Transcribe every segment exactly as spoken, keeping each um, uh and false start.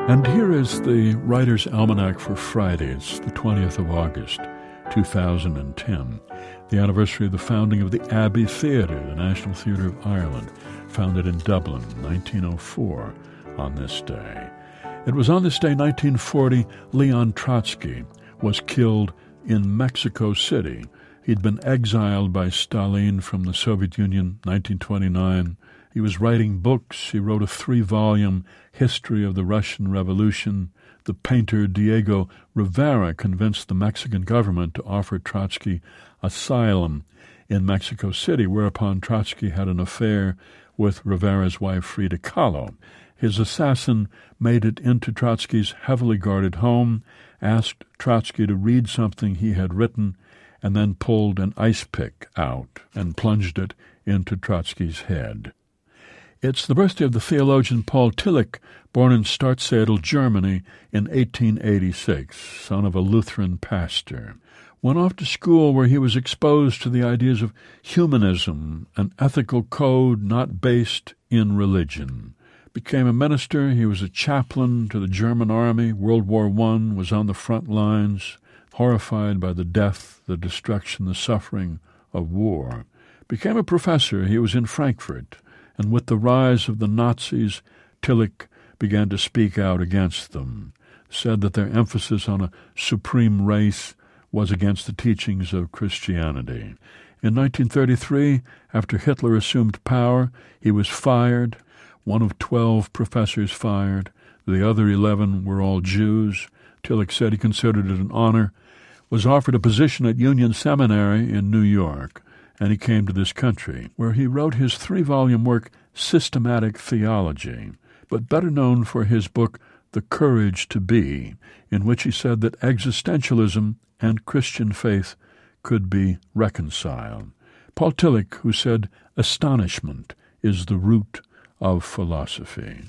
And here is the Writer's Almanac for Friday. It's the twentieth of August, two thousand ten, the anniversary of the founding of the Abbey Theatre, the National Theatre of Ireland, founded in Dublin in nineteen oh four on this day. It was on this day, nineteen forty, Leon Trotsky was killed in Mexico City. He'd been exiled by Stalin from the Soviet Union, nineteen twenty-nine. He was writing books. He wrote a three-volume history of the Russian Revolution. The painter Diego Rivera convinced the Mexican government to offer Trotsky asylum in Mexico City, whereupon Trotsky had an affair with Rivera's wife, Frida Kahlo. His assassin made it into Trotsky's heavily guarded home, asked Trotsky to read something he had written, and then pulled an ice pick out and plunged it into Trotsky's head. It's the birthday of the theologian Paul Tillich, born in Startsedel, Germany, in eighteen eighty-six, son of a Lutheran pastor. Went off to school where he was exposed to the ideas of humanism, an ethical code not based in religion. Became a minister. He was a chaplain to the German army. World War One, was on the front lines, horrified by the death, the destruction, the suffering of war. Became a professor. He was in Frankfurt. And with the rise of the Nazis, Tillich began to speak out against them, said that their emphasis on a supreme race was against the teachings of Christianity. In nineteen thirty-three, after Hitler assumed power, he was fired, one of twelve professors fired. The other eleven were all Jews. Tillich said he considered it an honor, was offered a position at Union Seminary in New York, and he came to this country, where he wrote his three-volume work, Systematic Theology, but better known for his book, The Courage to Be, in which he said that existentialism and Christian faith could be reconciled. Paul Tillich, who said, astonishment is the root of philosophy.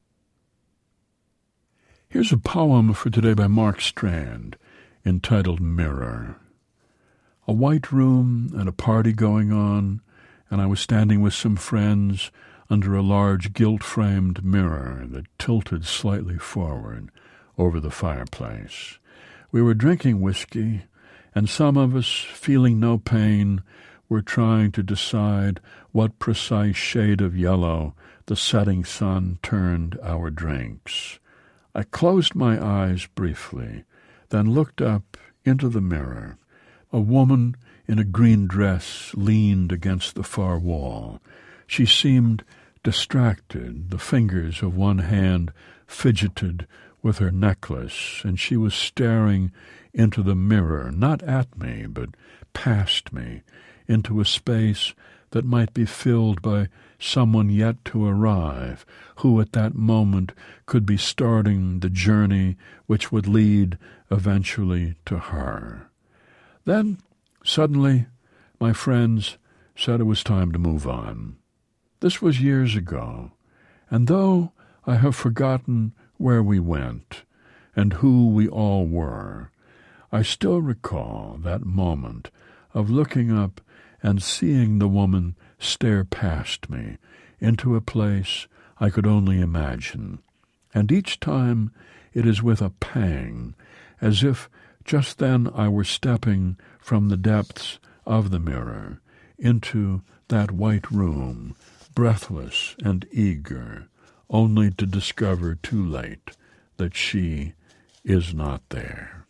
Here's a poem for today by Mark Strand, entitled Mirror. A white room and a party going on, and I was standing with some friends under a large gilt-framed mirror that tilted slightly forward over the fireplace. We were drinking whiskey, and some of us, feeling no pain, were trying to decide what precise shade of yellow the setting sun turned our drinks. I closed my eyes briefly, then looked up into the mirror. A woman in a green dress leaned against the far wall. She seemed distracted. The fingers of one hand fidgeted with her necklace, and she was staring into the mirror, not at me, but past me, into a space that might be filled by someone yet to arrive, who at that moment could be starting the journey which would lead eventually to her. Then, suddenly, my friends said it was time to move on. This was years ago, and though I have forgotten where we went and who we all were, I still recall that moment of looking up and seeing the woman stare past me into a place I could only imagine, and each time it is with a pang, as if just then I were stepping from the depths of the mirror into that white room, breathless and eager, only to discover too late that she is not there.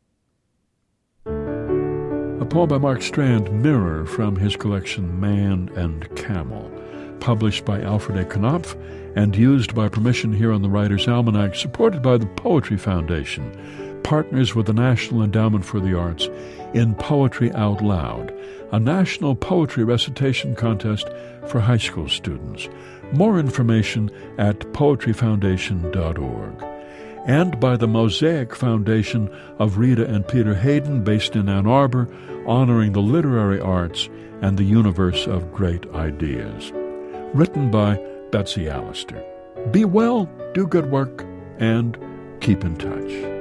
A poem by Mark Strand, Mirror, from his collection Man and Camel, published by Alfred A. Knopf and used by permission here on the Writer's Almanac, supported by the Poetry Foundation, partners with the National Endowment for the Arts in Poetry Out Loud, a national poetry recitation contest for high school students. More information at poetry foundation dot org. And by the Mosaic Foundation of Rita and Peter Hayden, based in Ann Arbor, honoring the literary arts and the universe of great ideas. Written by Betsy Allister. Be well, do good work, and keep in touch.